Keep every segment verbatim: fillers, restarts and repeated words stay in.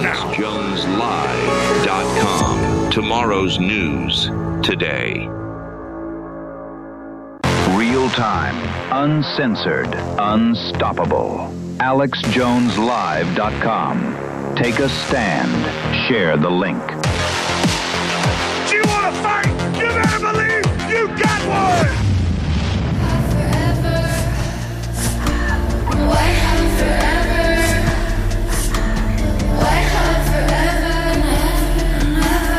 now. Alex Jones Live dot com. Tomorrow's news today. Real time, uncensored, unstoppable. Alex Jones Live dot com. Take a stand. Share the link. Do you want to fight? You better believe you got one! White hot forever. White hot forever.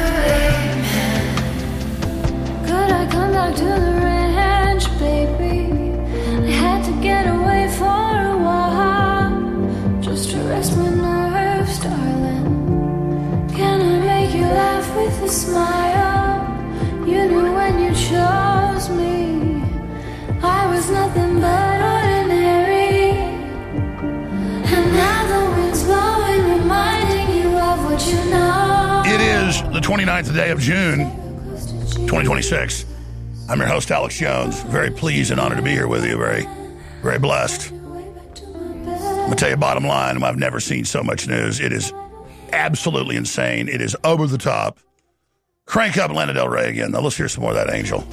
Never, never. Could I come back to the ranch, baby? I had to get away for a while, just to rest my nerves, darling. Can I make you laugh with a smile? You knew when you chose me, I was nothing but ordinary. And now the wind's blowing, reminding you of what you know. It is the twenty-ninth day of June, twenty twenty-six. I'm your host, Alex Jones. Very pleased and honored to be here with you. Very, very blessed. I'm going to tell you bottom line, I've never seen so much news. It is absolutely insane. It is over the top. Crank up Lana Del Rey again. Now let's hear some more of that angel.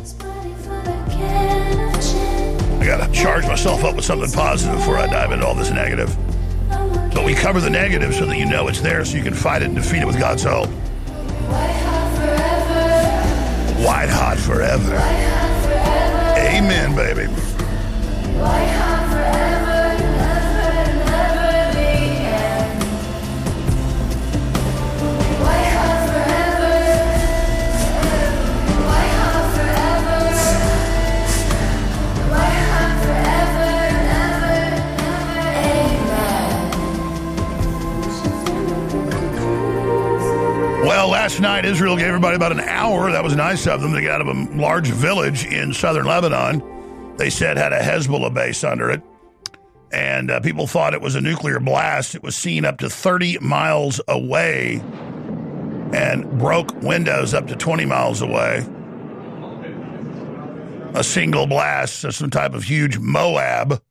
I got to charge myself up with something positive before I dive into all this negative. But we cover the negative so that you know it's there so you can fight it and defeat it with God's help. White hot forever. Amen, baby. White hot forever, never, never the end. White hot forever. White hot forever. White hot forever, never, never. Amen. Well, last night Israel gave everybody about an hour. That was nice of them to get out of a large village in southern Lebanon. They said had a Hezbollah base under it. And uh, people thought it was a nuclear blast. It was seen up to thirty miles away and broke windows up to twenty miles away. A single blast, so some type of huge Moab.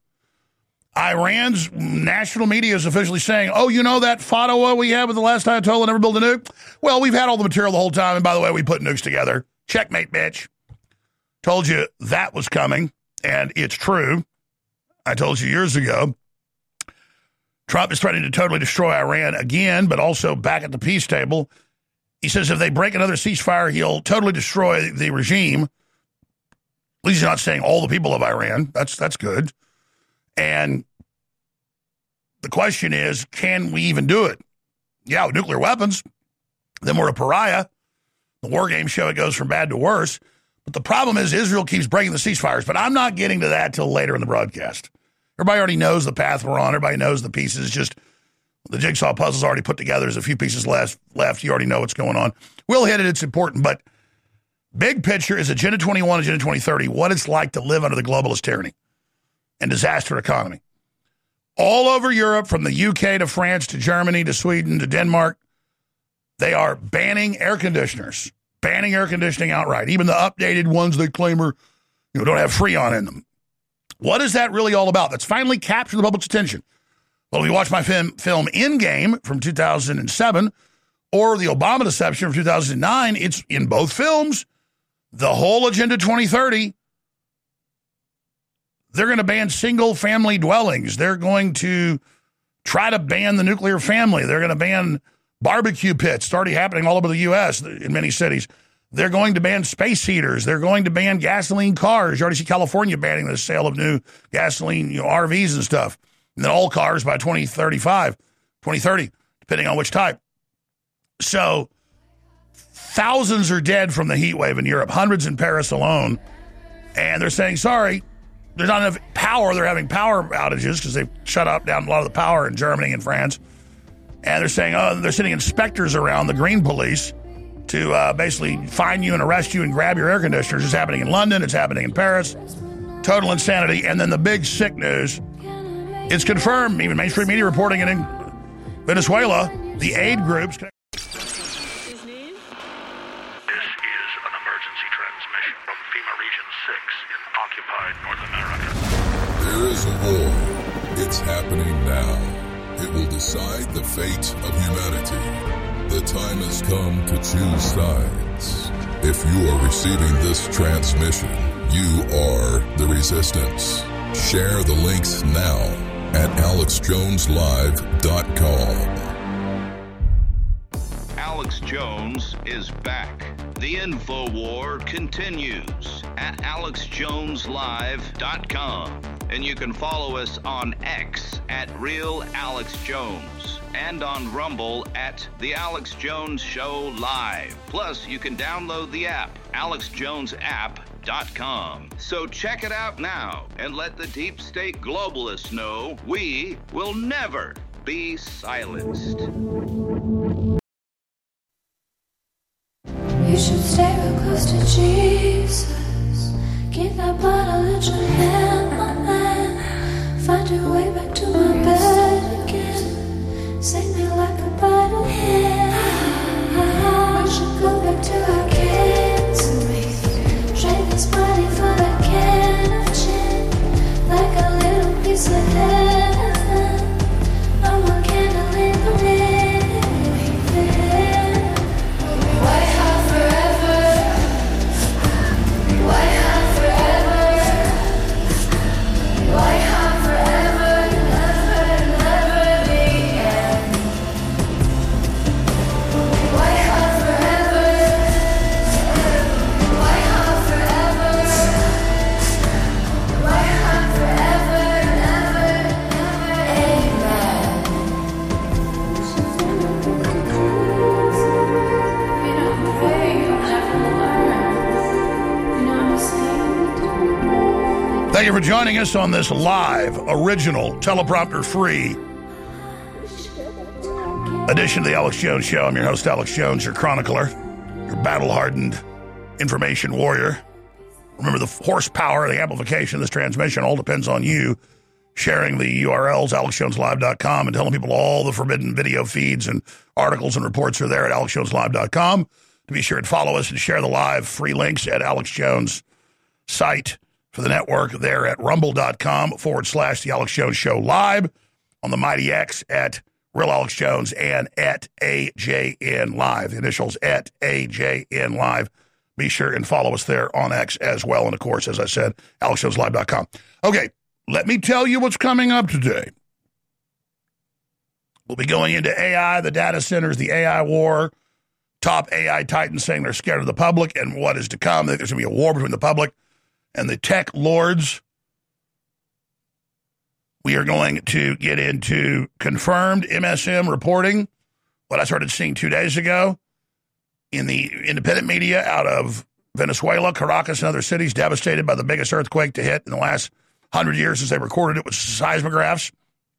Iran's national media is officially saying, oh, you know that fatwa we had with the last Ayatollah never build a nuke? Well, we've had all the material the whole time. And by the way, we put nukes together. Checkmate, bitch. Told you that was coming. And it's true. I told you years ago, Trump is threatening to totally destroy Iran again, but also back at the peace table. He says if they break another ceasefire, he'll totally destroy the regime. At least he's not saying all the people of Iran. That's that's good. And the question is, can we even do it? Yeah, with nuclear weapons, then we're a pariah. The war game show, it goes from bad to worse. But the problem is Israel keeps breaking the ceasefires. But I'm not getting to that till later in the broadcast. Everybody already knows the path we're on. Everybody knows the pieces. Just the jigsaw puzzle's already put together. There's a few pieces left. left. You already know what's going on. We'll hit it. It's important. But big picture is Agenda twenty-one, Agenda twenty thirty, what it's like to live under the globalist tyranny and disaster economy. All over Europe, from the U K to France to Germany to Sweden to Denmark, they are banning air conditioners. Banning air conditioning outright, even the updated ones they claim are, you know, don't have Freon in them. What is that really all about? That's finally captured the public's attention. Well, if you watch my film, film Endgame from two thousand seven or the Obama Deception from two thousand nine, it's in both films. The whole Agenda twenty thirty, they're going to ban single-family dwellings. They're going to try to ban the nuclear family. They're going to ban barbecue pits. It's already happening all over the U S in many cities. They're going to ban space heaters. They're going to ban gasoline cars. You already see California banning the sale of new gasoline, you know, R Vs and stuff. And then all cars by twenty thirty-five, twenty thirty, depending on which type. So thousands are dead from the heat wave in Europe, hundreds in Paris alone. And they're saying, sorry, there's not enough power. They're having power outages because they've shut up down a lot of the power in Germany and France. And they're saying, oh, they're sending inspectors around, the green police, to uh, basically find you and arrest you and grab your air conditioners. It's happening in London. It's happening in Paris. Total insanity. And then the big sick news, it's confirmed, even mainstream media reporting it in Venezuela, the aid groups. This is an emergency transmission from FEMA Region six in occupied North America. There is a war. It's happening now. It will decide the fate of humanity. The time has come to choose sides. If you are receiving this transmission, you are the resistance. Share the links now at alex jones live dot com. Alex Jones is back. The InfoWar continues at alex jones live dot com. And you can follow us on X at Real Alex Jones and on Rumble at The Alex Jones Show Live. Plus, you can download the app, alex jones app dot com. So check it out now and let the deep state globalists know we will never be silenced. You should stay real close to Jesus. Keep that bottle in your hand, my man. Find your way back to my bed again. Sing me like a Bible hymn. We should go back to our kids and we trade this body for that can of gin. Like a little piece of heaven. No one can leave the wind. White hot forever. White hot forever. White hot forever. Never, never the end. White hot forever. White hot forever. White hot forever. Never, never. Amen. You don't pray, you'll never learn. You know what I'm saying? Thank you for joining us on this live, original, teleprompter-free edition of the Alex Jones Show. I'm your host, Alex Jones, your chronicler, your battle-hardened information warrior. Remember, the horsepower, the amplification of this transmission all depends on you sharing the U R Ls, alex jones live dot com, and telling people all the forbidden video feeds and articles and reports are there at alex jones live dot com. To be sure and follow us and share the live free links at Alex Jones' site for the network there at rumble.com forward slash the Alex Jones Show Live, on the Mighty X at Real Alex Jones and at A J N Live. The initials at A J N Live. Be sure and follow us there on X as well. And of course, as I said, alex jones live dot com. Okay, let me tell you what's coming up today. We'll be going into A I, the data centers, the A I war, top A I titans saying they're scared of the public and what is to come. There's going to be a war between the public and the tech lords. We are going to get into confirmed M S M reporting, what I started seeing two days ago in the independent media out of Venezuela, Caracas, and other cities devastated by the biggest earthquake to hit in the last hundred years since they recorded it with seismographs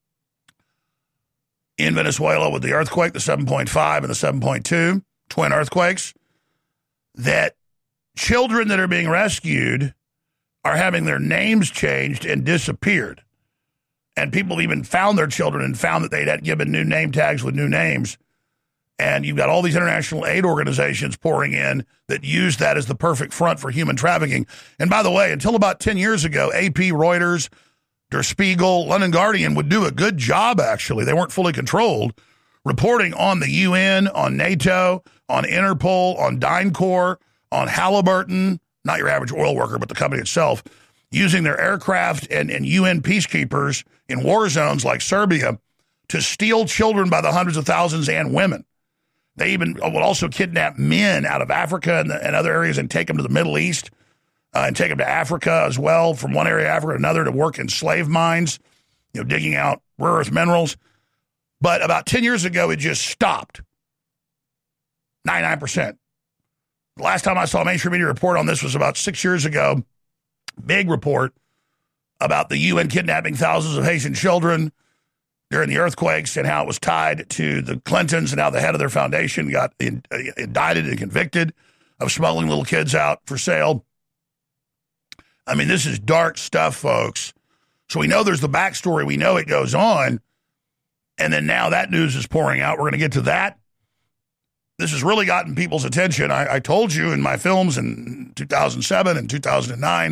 in Venezuela with the earthquake, the seven point five and the seven point two, twin earthquakes, that children that are being rescued are having their names changed and disappeared. And people even found their children and found that they'd had given new name tags with new names. And you've got all these international aid organizations pouring in that use that as the perfect front for human trafficking. And by the way, until about ten years ago, A P, Reuters, Der Spiegel, London Guardian would do a good job, actually. They weren't fully controlled, reporting on the U N, on NATO, on Interpol, on DynCorp, on Halliburton, not your average oil worker, but the company itself, using their aircraft and, and U N peacekeepers in war zones like Serbia to steal children by the hundreds of thousands and women. They even will also kidnap men out of Africa and, and other areas and take them to the Middle East uh, and take them to Africa as well, from one area of Africa to another, to work in slave mines, you know, digging out rare earth minerals. But about ten years ago, it just stopped. ninety-nine percent. The last time I saw a mainstream media report on this was about six years ago. Big report about the U N kidnapping thousands of Haitian children during the earthquakes and how it was tied to the Clintons and how the head of their foundation got in, uh, indicted and convicted of smuggling little kids out for sale. I mean, this is dark stuff, folks. So we know there's the backstory. We know it goes on. And then now that news is pouring out. We're going to get to that. This has really gotten people's attention. I, I told you in my films in two thousand seven and two thousand nine,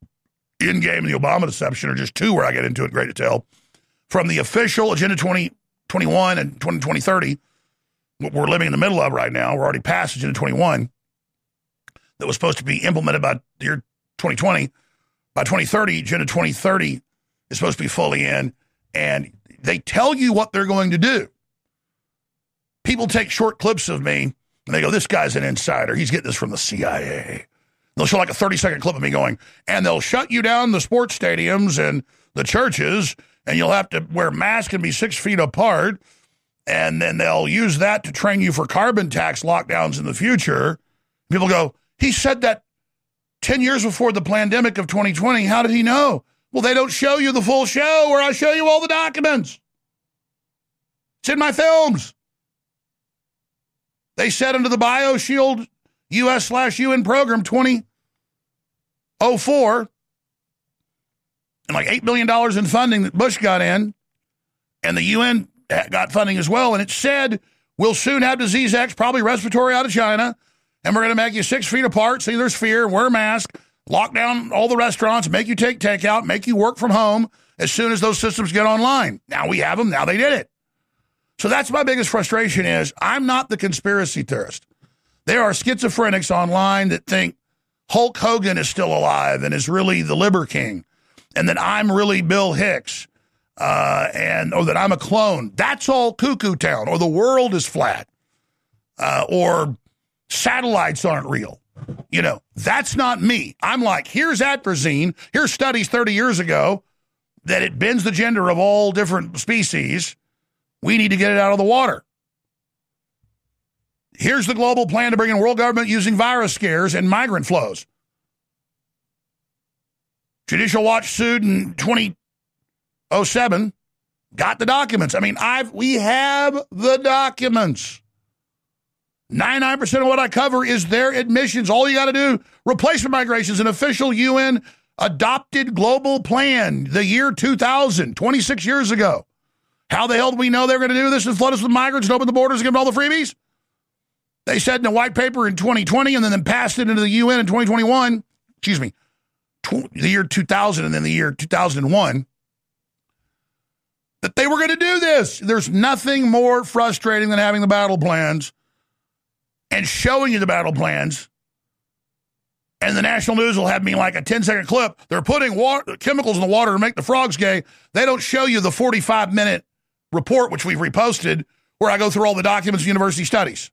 Endgame and the Obama deception are just two where I get into it in great detail. From the official Agenda twenty twenty-one and twenty thirty, what we're living in the middle of right now, we're already past Agenda twenty-one, that was supposed to be implemented by the year twenty twenty. By twenty thirty, Agenda twenty thirty is supposed to be fully in, and they tell you what they're going to do. People take short clips of me, and they go, this guy's an insider. He's getting this from the C I A. They'll show like a thirty-second clip of me going, and they'll shut you down the sports stadiums and the churches, and you'll have to wear masks and be six feet apart, and then they'll use that to train you for carbon tax lockdowns in the future. People go, he said that ten years before the pandemic of twenty twenty. How did he know? Well, they don't show you the full show where I show you all the documents. It's in my films. They said under the BioShield U S slash U N program twenty oh four, and like eight billion dollars in funding that Bush got in, and the U N got funding as well, and it said we'll soon have disease X, probably respiratory, out of China, and we're going to make you six feet apart, see there's fear, wear a mask, lock down all the restaurants, make you take takeout, make you work from home as soon as those systems get online. Now we have them, now they did it. So that's my biggest frustration is I'm not the conspiracy theorist. There are schizophrenics online that think Hulk Hogan is still alive and is really the Liber King, and that I'm really Bill Hicks, uh, and or that I'm a clone. That's all cuckoo town, or the world is flat, uh, or satellites aren't real. You know, that's not me. I'm like, here's atrazine. Here's studies thirty years ago that it bends the gender of all different species. We need to get it out of the water. Here's the global plan to bring in world government using virus scares and migrant flows. Judicial Watch sued in twenty oh seven, got the documents. I mean, I've we have the documents. ninety-nine percent of what I cover is their admissions. All you got to do, replacement migration is an official U N adopted global plan, the year two thousand, twenty-six years ago. How the hell do we know they're going to do this and flood us with migrants and open the borders and give them all the freebies? They said in a white paper in twenty twenty and then, then passed it into the U N in twenty twenty-one, excuse me, tw- the year two thousand and then the year two thousand one, that they were going to do this. There's nothing more frustrating than having the battle plans and showing you the battle plans, and the national news will have me like a ten-second clip. They're putting water, chemicals in the water to make the frogs gay. They don't show you the forty-five minute report, which we've reposted, where I go through all the documents of university studies.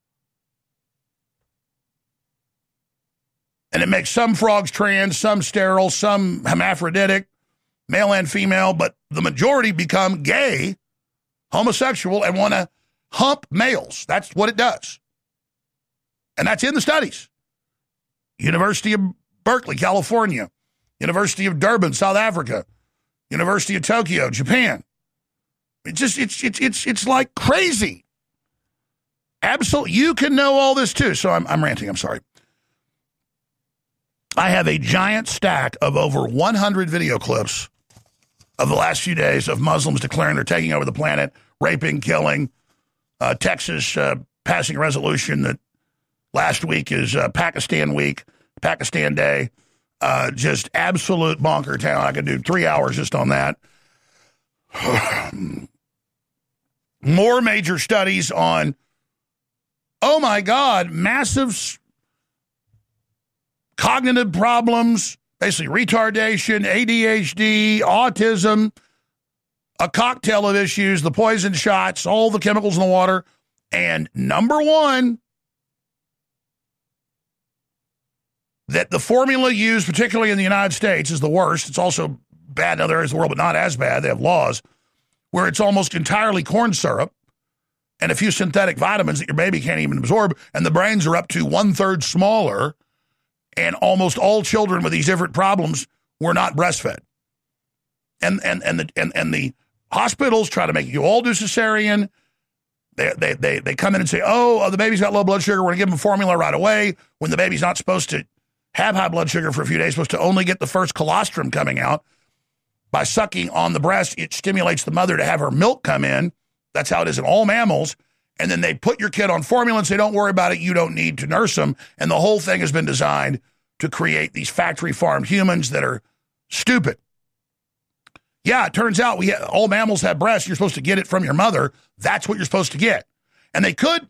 And it makes some frogs trans, some sterile, some hermaphroditic, male and female, but the majority become gay, homosexual, and want to hump males. That's what it does. And that's in the studies. University of Berkeley, California. University of Durban, South Africa. University of Tokyo, Japan. It's just, it's, it's, it's, it's like crazy. Absolutely. You can know all this too. So I'm, I'm ranting. I'm sorry. I have a giant stack of over one hundred video clips of the last few days of Muslims declaring they're taking over the planet, raping, killing. Uh, Texas uh, passing a resolution that last week is uh, Pakistan week, Pakistan Day. Uh, just absolute bonker town. I could do three hours just on that. More major studies on, oh my God, massive cognitive problems, basically retardation, A D H D, autism, a cocktail of issues, the poison shots, all the chemicals in the water. And number one, that the formula used, particularly in the United States, is the worst. It's also bad in other areas of the world, but not as bad. They have laws where it's almost entirely corn syrup and a few synthetic vitamins that your baby can't even absorb, and the brains are up to one-third smaller, and almost all children with these different problems were not breastfed. And and and the and, and the hospitals try to make you all do cesarean. They, they, they, they come in and say, oh, the baby's got low blood sugar. We're going to give them formula right away, when the baby's not supposed to have high blood sugar for a few days, supposed to only get the first colostrum coming out. By sucking on the breast, it stimulates the mother to have her milk come in. That's how it is in all mammals. And then they put your kid on formula and say, don't worry about it, you don't need to nurse them. And the whole thing has been designed to create these factory farmed humans that are stupid. Yeah, it turns out we ha- all mammals have breasts. You're supposed to get it from your mother. That's what you're supposed to get. And they could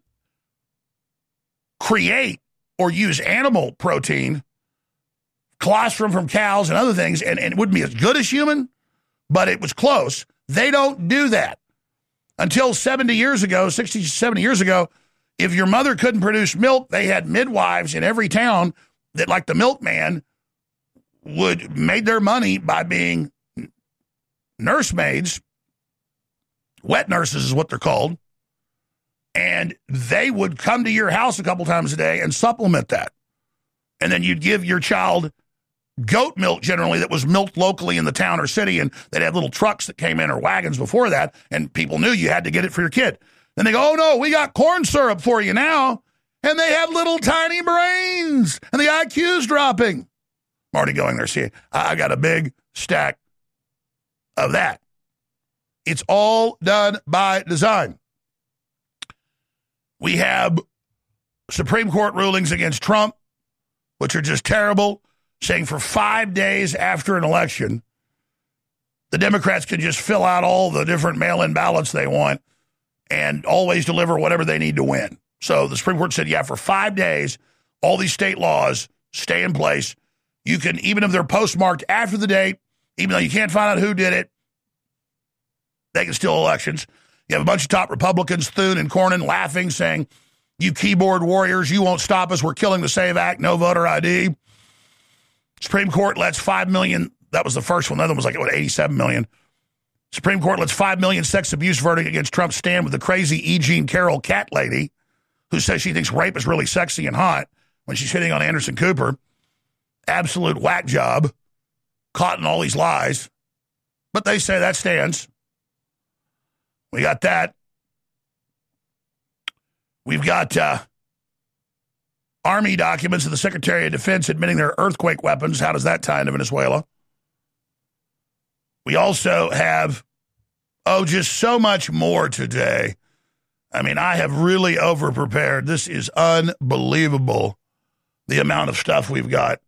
create or use animal protein, colostrum from cows and other things, and, and it wouldn't be as good as human, but it was close. They don't do that. Until seventy years ago, sixty, seventy years ago, if your mother couldn't produce milk, they had midwives in every town that, like the milkman, would made their money by being nursemaids. Wet nurses is what they're called. And they would come to your house a couple times a day and supplement that. And then you'd give your child goat milk, generally, that was milked locally in the town or city, and they'd have little trucks that came in or wagons before that, and people knew you had to get it for your kid. Then they go, oh, no, we got corn syrup for you now. And they have little tiny brains, and the I Q's dropping. I'm already going there. See, I got a big stack of that. It's all done by design. We have Supreme Court rulings against Trump, which are just terrible, saying for five days after an election, the Democrats can just fill out all the different mail-in ballots they want and always deliver whatever they need to win. So the Supreme Court said, yeah, for five days, all these state laws stay in place. You can, even if they're postmarked after the date, even though you can't find out who did it, they can steal elections. You have a bunch of top Republicans, Thune and Cornyn, laughing, saying, you keyboard warriors, you won't stop us. We're killing the SAVE Act, no voter I D. Supreme Court lets five million, that was the first one. The other one was like, what, eighty-seven million. Supreme Court lets five million sex abuse verdict against Trump stand with the crazy E. Jean Carroll cat lady who says she thinks rape is really sexy and hot when she's hitting on Anderson Cooper. Absolute whack job, caught in all these lies. But they say that stands. We got that. We've got uh, Army documents of the Secretary of Defense admitting their earthquake weapons. How does that tie into Venezuela? We also have, oh, just so much more today. I mean, I have really over-prepared. This is unbelievable, the amount of stuff we've got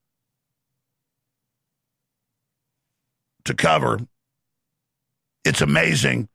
to cover. It's amazing.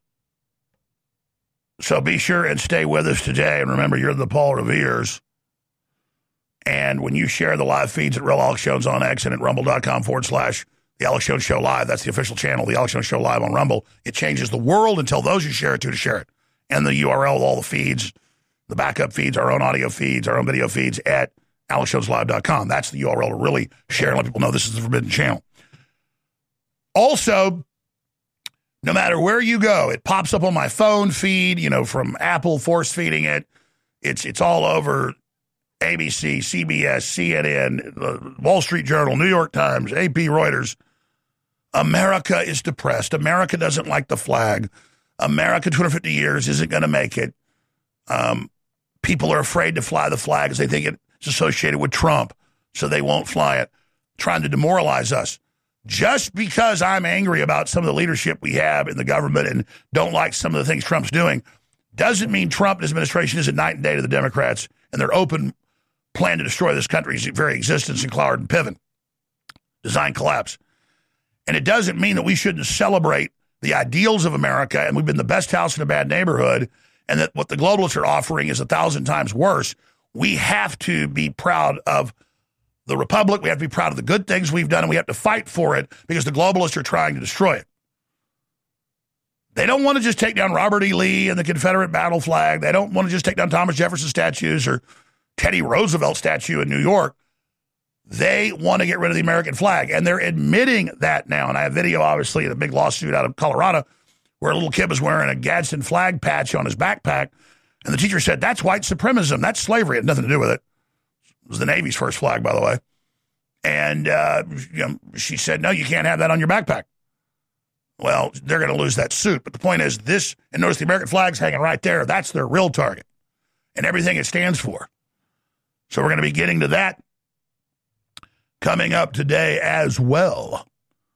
So be sure and stay with us today. And remember, you're the Paul Revere's. And when you share the live feeds at Real Alex Jones on X and at rumble.com forward slash The Alex Jones Show Live, that's the official channel, The Alex Jones Show Live on Rumble, it changes the world and tell those you share it to to share it. And the U R L with all the feeds, the backup feeds, our own audio feeds, our own video feeds at alex jones live dot com. That's the U R L to really share and let people know this is the Forbidden Channel. Also, no matter where you go, it pops up on my phone feed, you know, from Apple force feeding it. It's it's all over A B C, C B S, C N N, the Wall Street Journal, New York Times, A P, Reuters. America is depressed. America doesn't like the flag. America, two hundred fifty years, isn't going to make it. Um, people are afraid to fly the flag because they think it's associated with Trump, so they won't fly it, trying to demoralize us. Just because I'm angry about some of the leadership we have in the government and don't like some of the things Trump's doing doesn't mean Trump and his administration isn't night and day to the Democrats and their open plan to destroy this country's very existence in Cloward and Piven. Design collapse. And it doesn't mean that we shouldn't celebrate the ideals of America and we've been the best house in a bad neighborhood and that what the globalists are offering is a thousand times worse. We have to be proud of the Republic. We have to be proud of the good things we've done, and we have to fight for it because the globalists are trying to destroy it. They don't want to just take down Robert E. Lee and the Confederate battle flag. They don't want to just take down Thomas Jefferson statues or Teddy Roosevelt statue in New York. They want to get rid of the American flag, and they're admitting that now. And I have video, obviously, in a big lawsuit out of Colorado where a little kid was wearing a Gadsden flag patch on his backpack, and the teacher said, that's white supremacism. That's slavery. It had nothing to do with it. It was the Navy's first flag, by the way. And uh, you know, she said, no, you can't have that on your backpack. Well, they're going to lose that suit. But the point is this, and notice the American flag's hanging right there. That's their real target and everything it stands for. So we're going to be getting to that coming up today as well.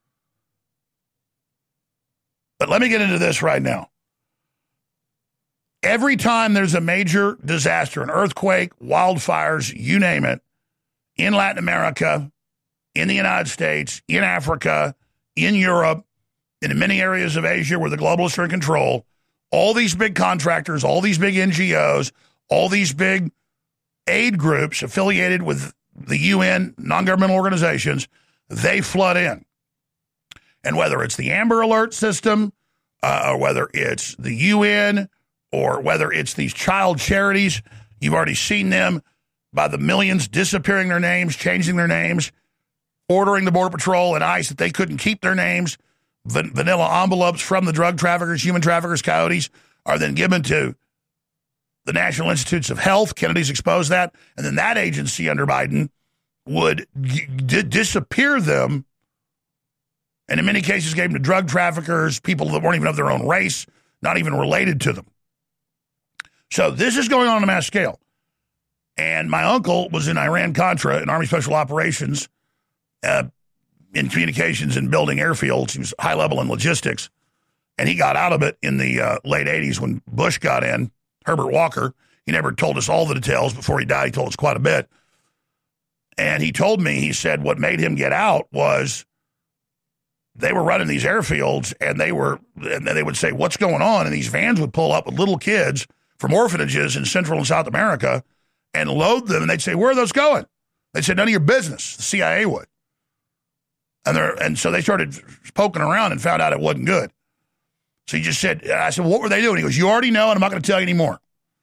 But let me get into this right now. Every time there's a major disaster, an earthquake, wildfires, you name it, in Latin America, in the United States, in Africa, in Europe, And in many areas of Asia where the globalists are in control, all these big contractors, all these big N G Os, all these big aid groups affiliated with the U N, non-governmental organizations, they flood in. And whether it's the Amber Alert system, uh, or whether it's the U N, or whether it's these child charities, you've already seen them by the millions disappearing their names, changing their names, ordering the Border Patrol and ICE that they couldn't keep their names. Van- vanilla envelopes from the drug traffickers, human traffickers, coyotes are then given to the National Institutes of Health. Kennedy's exposed that. And then that agency under Biden would g- d- disappear them, and in many cases gave them to drug traffickers, people that weren't even of their own race, not even related to them. So this is going on on a mass scale. And my uncle was in Iran-Contra in Army Special Operations, uh, in communications and building airfields. He was high level in logistics. And he got out of it in the uh, late eighties when Bush got in, Herbert Walker. He never told us all the details. Before he died, he told us quite a bit. And he told me, he said what made him get out was they were running these airfields, and they were, and then they would say, what's going on? And these vans would pull up with little kids from orphanages in Central and South America and load them. And they'd say, where are those going? They said, none of your business. The C I A would. And they're, and so they started poking around and found out it wasn't good. So he just said, I said, what were they doing? He goes, you already know, and I'm not going to tell you anymore.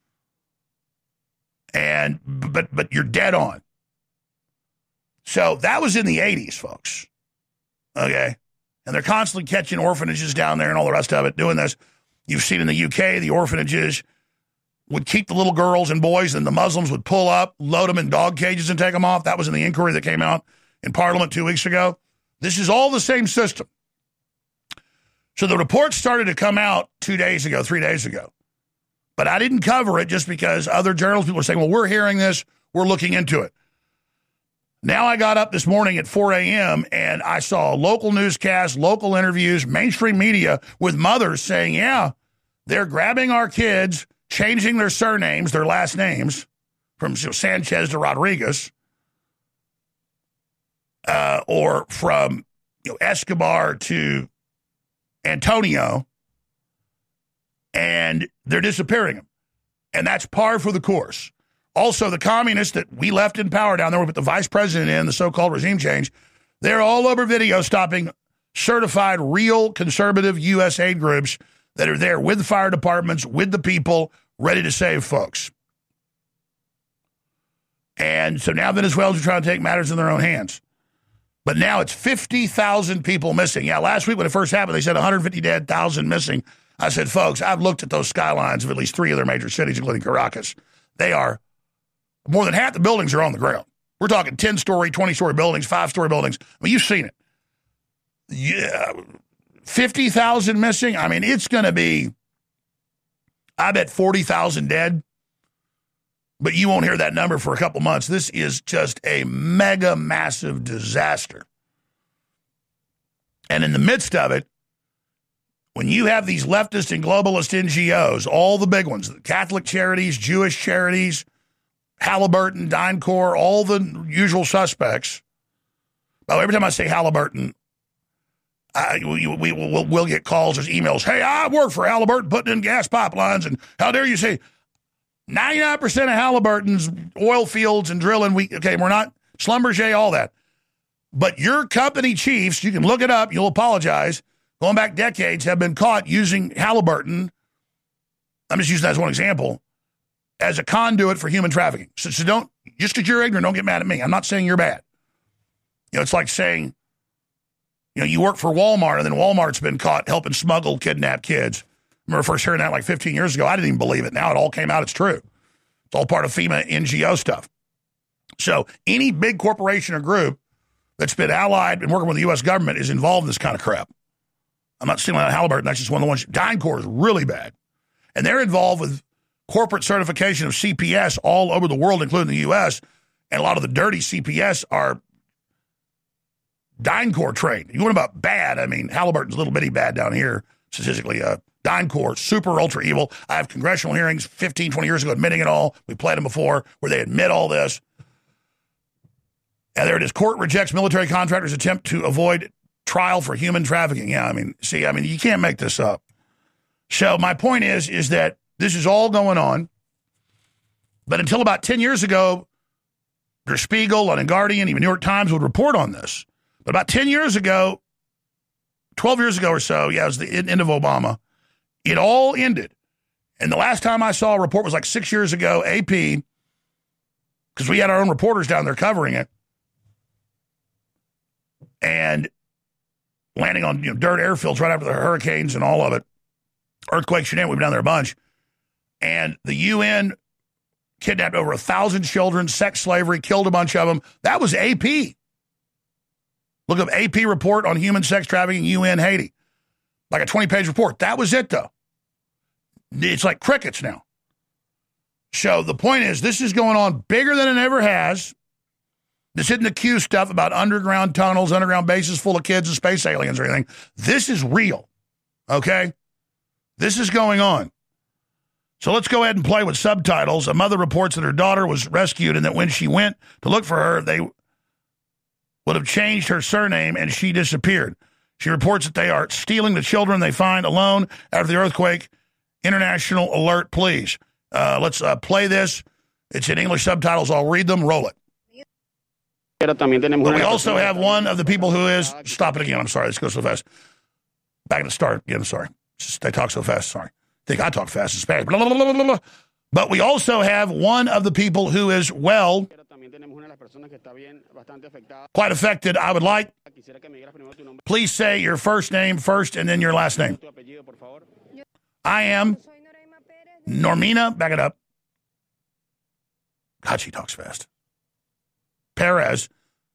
And, but, but you're dead on. So that was in the eighties, folks. Okay. And they're constantly catching orphanages down there and all the rest of it, doing this. You've seen in the U K, the orphanages would keep the little girls and boys, and the Muslims would pull up, load them in dog cages and take them off. That was in the inquiry that came out in Parliament two weeks ago. This is all the same system. So the report started to come out two days ago, three days ago. But I didn't cover it just because other journalists, people were saying, well, we're hearing this, we're looking into it. Now I got up this morning at four a.m. and I saw local newscasts, local interviews, mainstream media with mothers saying, yeah, they're grabbing our kids, changing their surnames, their last names, from you know, Sanchez to Rodriguez, uh, or from you know, Escobar to Antonio, and they're disappearing them. And that's par for the course. Also, the communists that we left in power down there, we put the vice president in, the so-called regime change, they're all over video stopping certified, real conservative U S aid groups that are there with the fire departments, with the people, ready to save folks. And so now Venezuelans are trying to take matters in their own hands. But now it's fifty thousand people missing. Yeah, last week when it first happened, they said one hundred fifty dead, one thousand missing. I said, folks, I've looked at those skylines of at least three of their major cities, including Caracas. They are, more than half the buildings are on the ground. We're talking ten-story, twenty-story buildings, five-story buildings. I mean, you've seen it. Yeah, fifty thousand missing. I mean, it's going to be, I bet forty thousand dead. But you won't hear that number for a couple months. This is just a mega massive disaster. And in the midst of it, when you have these leftist and globalist N G Os, all the big ones, the Catholic charities, Jewish charities, Halliburton, DynCorp, all the usual suspects. By the way, every time I say Halliburton, I, we, we, we'll, we'll get calls or emails. Hey, I work for Halliburton putting in gas pipelines, and how dare you say ninety-nine percent of Halliburton's oil fields and drilling, we, okay, we're not Schlumberger, all that. But your company chiefs, you can look it up, you'll apologize, going back decades, have been caught using Halliburton, I'm just using that as one example, as a conduit for human trafficking. So, so don't, just because you're ignorant, don't get mad at me. I'm not saying you're bad. You know, it's like saying, you know, you work for Walmart, and then Walmart's been caught helping smuggle, kidnap kids. I remember first hearing that like fifteen years ago. I didn't even believe it. Now it all came out. It's true. It's all part of FEMA N G O stuff. So any big corporation or group that's been allied and working with the U S government is involved in this kind of crap. I'm not stealing out Halliburton. That's just one of the ones. DynCorp is really bad. And they're involved with corporate certification of C P S all over the world, including the U S. And a lot of the dirty C P S are DynCorp trained. You want about bad? I mean, Halliburton's a little bitty bad down here, statistically. Uh, DynCorp, super ultra evil. I have congressional hearings fifteen, twenty years ago admitting it all. We played them before where they admit all this. And there it is. Court rejects military contractors' attempt to avoid trial for human trafficking. Yeah, I mean, see, I mean, you can't make this up. So my point is, is that this is all going on. But until about ten years ago, Der Spiegel and The Guardian, even New York Times would report on this. But about ten years ago, twelve years ago or so, yeah, it was the end of Obama, it all ended. And the last time I saw a report was like six years ago, A P, because we had our own reporters down there covering it, and landing on you know, dirt airfields right after the hurricanes and all of it. Earthquakes, you know, we've been down there a bunch. And the U N kidnapped over a thousand children, sex slavery, killed a bunch of them. That was A P. Look up A P report on human sex trafficking, U N Haiti. Like a twenty-page report. That was it, though. It's like crickets now. So the point is, this is going on bigger than it ever has. This isn't the Q stuff about underground tunnels, underground bases full of kids and space aliens or anything. This is real, okay? This is going on. So let's go ahead and play with subtitles. A mother reports that her daughter was rescued and that when she went to look for her, they would have changed her surname and she disappeared. She reports that they are stealing the children they find alone after the earthquake. International alert, please. Uh, let's uh, play this. It's in English subtitles. I'll read them. Roll it. But we also have one of the people who is... Stop it again. I'm sorry. This goes so fast. Back to the start again. Sorry. Just, they talk so fast. Sorry. I think I talk fast in Spanish. Blah, blah, blah, blah, blah. But we also have one of the people who is, well, quite affected. I would like... Please say your first name first and then your last name. I am Normina, back it up. God, she talks fast. Perez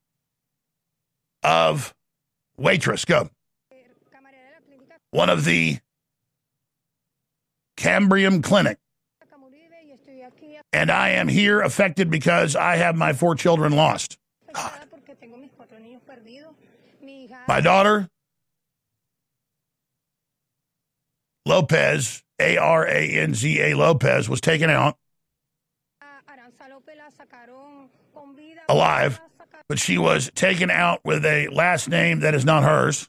of Waitress, go. One of the Cambrium Clinic. And I am here affected because I have my four children lost. God. My daughter, Lopez, A R A N Z A Lopez, was taken out alive, but she was taken out with a last name that is not hers.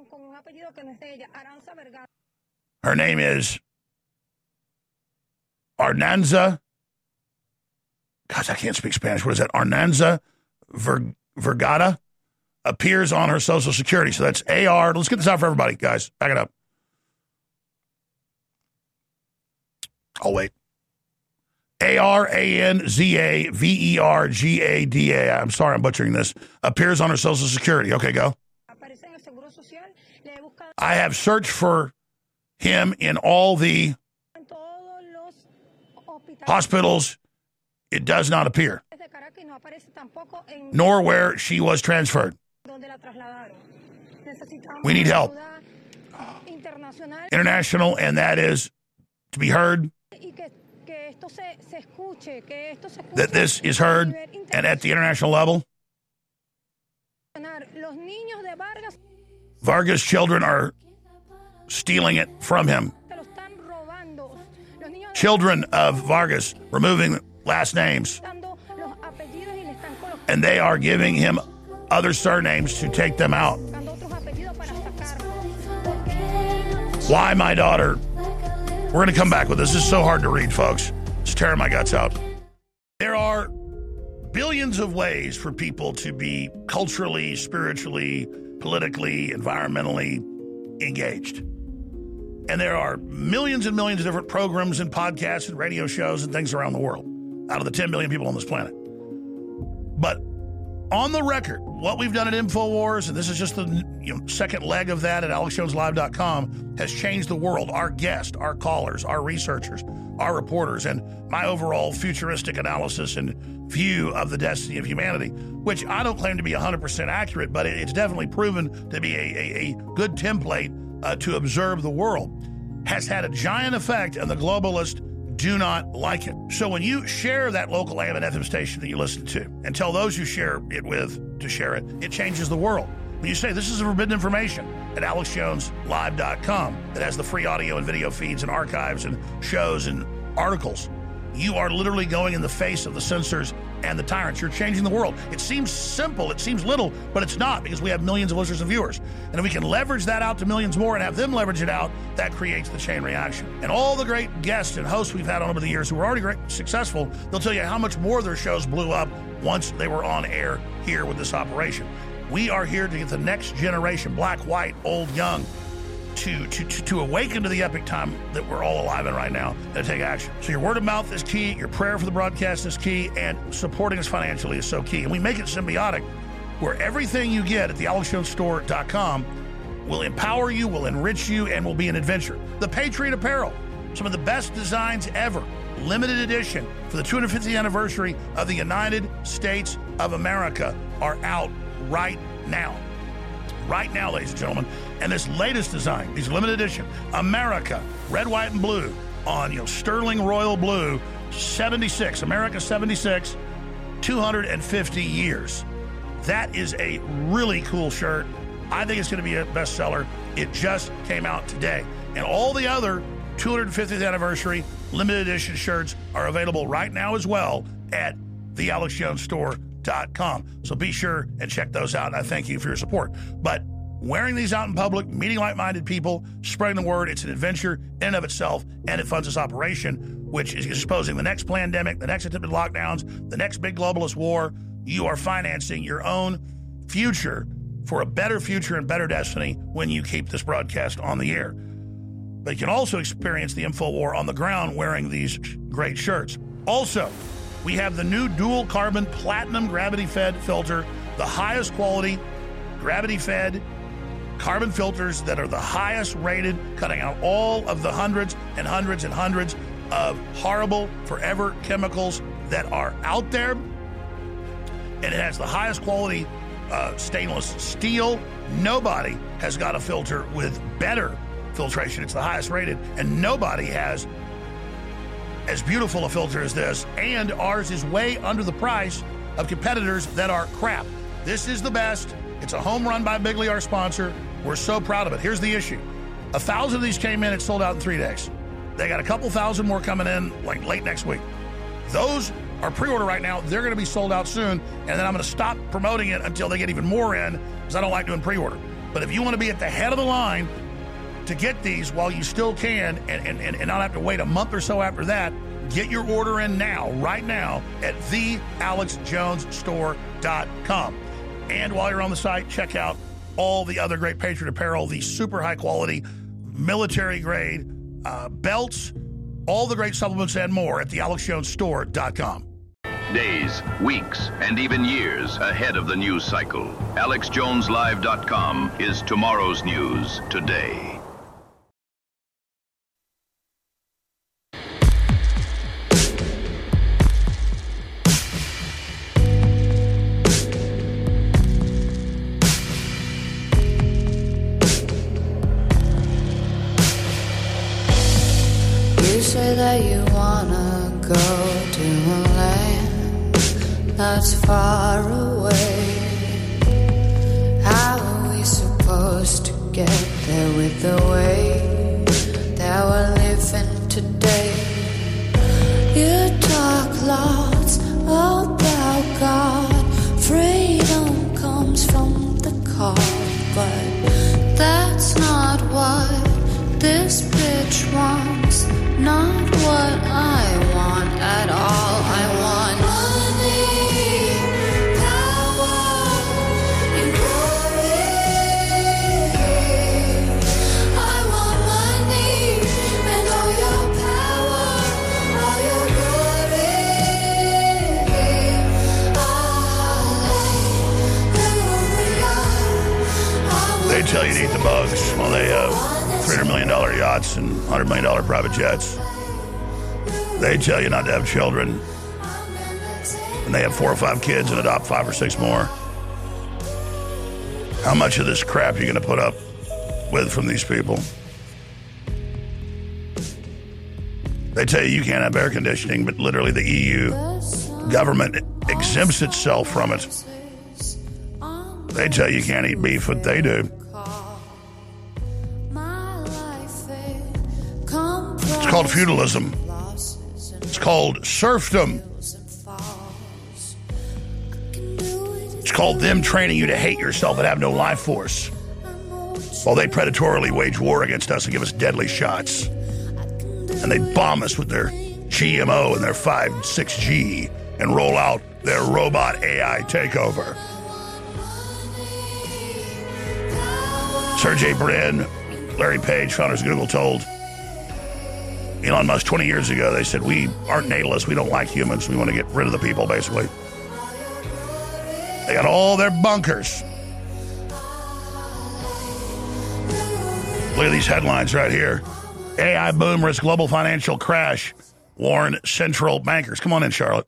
Her name is Arnanza. Gosh, I can't speak Spanish. What is that? Arnanza Ver- Vergata appears on her Social Security. So that's A R. Let's get this out for everybody, guys. Back it up. Oh, wait. A R A N Z A V E R G A D A. I'm sorry, I'm butchering this. Appears on her Social Security. Okay, go. I have searched for him in all the hospitals. It does not appear. Nor where she was transferred. We need help. International, and that is to be heard. That this is heard and at the international level. Vargas' children are stealing it from him. Children of Vargas removing last names. And they are giving him other surnames to take them out. Why, my daughter? We're going to come back with this. This is so hard to read, folks. It's tearing my guts out. There are billions of ways for people to be culturally, spiritually, politically, environmentally engaged. And there are millions and millions of different programs and podcasts and radio shows and things around the world out of the ten billion people on this planet. But on the record, what we've done at InfoWars, and this is just the you know, second leg of that at alex jones live dot com, has changed the world. Our guests, our callers, our researchers, our reporters, and my overall futuristic analysis and view of the destiny of humanity, which I don't claim to be one hundred percent accurate, but it's definitely proven to be a, a, a good template uh, to observe the world, has had a giant effect, and the globalists do not like it. So when you share that local A M and F M station that you listen to and tell those you share it with to share it, it changes the world. When you say this is forbidden information at alex jones live dot com, that has the free audio and video feeds and archives and shows and articles, you are literally going in the face of the censors and the tyrants. You're changing the world. It seems simple, it seems little, but it's not, because we have millions of listeners and viewers. And if we can leverage that out to millions more and have them leverage it out, that creates the chain reaction. And all the great guests and hosts we've had on over the years who are already great, successful, they'll tell you how much more their shows blew up once they were on air here with this operation. We are here to get the next generation, black, white, old, young, To, to, to, to awaken to the epic time that we're all alive in right now and take action. So your word of mouth is key, your prayer for the broadcast is key, and supporting us financially is so key. And we make it symbiotic, where everything you get at the alex jones store dot com will empower you, will enrich you, and will be an adventure. The Patriot Apparel, some of the best designs ever, limited edition for the two hundred fiftieth anniversary of the United States of America, are out right now. Right now, ladies and gentlemen. And this latest design, these limited edition, America, red, white, and blue, on, you know, sterling royal blue, seventy-six, America seventy-six, two hundred fifty years. That is a really cool shirt. I think it's going to be a bestseller. It just came out today. And all the other two hundred fiftieth anniversary limited edition shirts are available right now as well at the alex jones store dot com. So be sure and check those out. And I thank you for your support. But wearing these out in public, meeting like-minded people, spreading the word, it's an adventure in and of itself, and it funds this operation, which is exposing the next pandemic, the next attempted lockdowns, the next big globalist war. You are financing your own future for a better future and better destiny when you keep this broadcast on the air. But you can also experience the InfoWar on the ground wearing these great shirts. Also, we have the new dual carbon platinum gravity-fed filter, the highest quality gravity-fed carbon filters that are the highest rated, cutting out all of the hundreds and hundreds and hundreds of horrible forever chemicals that are out there. And it has the highest quality uh, stainless steel. Nobody has got a filter with better filtration. It's the highest rated, and nobody has as beautiful a filter as this, and ours is way under the price of competitors that are crap. This is the best. It's a home run by Bigley, our sponsor. We're so proud of it. Here's the issue. A thousand of these came in, it sold out in three days. They got a couple thousand more coming in like late next week. Those are pre-order right now. They're going to be sold out soon, and then I'm going to stop promoting it until they get even more in, because I don't like doing pre-order. But if you want to be at the head of the line to get these while you still can, and, and, and not have to wait a month or so after that, get your order in now, right now, at the alex jones store dot com. And while you're on the site, check out all the other great Patriot apparel, the super high quality, military grade uh, belts, all the great supplements and more at the alex jones store dot com. Days, weeks, and even years ahead of the news cycle. alex jones live dot com is tomorrow's news today. You say that you wanna go to a land that's far away. How are we supposed to get there with the way that we're living today? You talk lots about God. Freedom comes from the call, but that's not what this bitch wants. Not what I want at all. I want money, power, and glory. I want money and all your power, all your glory. Hallelujah. They tell you to eat the bugs while they have three hundred million dollars yachts and one hundred million dollars private jets. They tell you not to have children, and they have four or five kids and adopt five or six more. How much of this crap are you going to put up with from these people? They tell you you can't have air conditioning, but literally the E U government exempts itself from it. They tell you you can't eat beef, but they do. It's called feudalism. It's It's called serfdom. It's called them training you to hate yourself and have no life force, while they predatorily wage war against us and give us deadly shots. And they bomb us with their G M O and their five six G and roll out their robot A I takeover. Sergey Brin, Larry Page, founders of Google, told Elon Musk twenty years ago, they said, we aren't natalists, we don't like humans, we want to get rid of the people, basically. They got all their bunkers. Look at these headlines right here. A I boom risks global financial crash, warn central bankers. Come on in, Charlotte.